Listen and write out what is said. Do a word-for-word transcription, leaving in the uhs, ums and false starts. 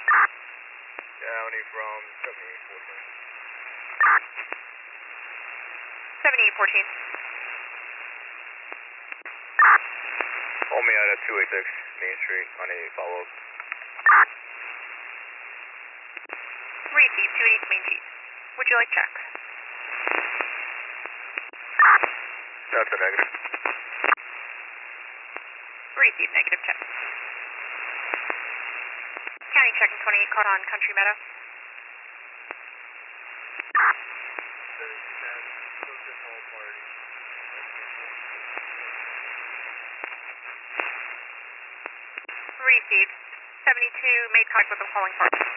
County from seventy-eight fourteen. seventy-eight fourteen. Hold me out at two eighty-six Main Street on a follow-up. Receive two eighty-six Main Street. Would you like checks? That's a negative. Receive negative check. County checking twenty-eight caught on Country Meadow. Received. seventy-two made contact with the calling party.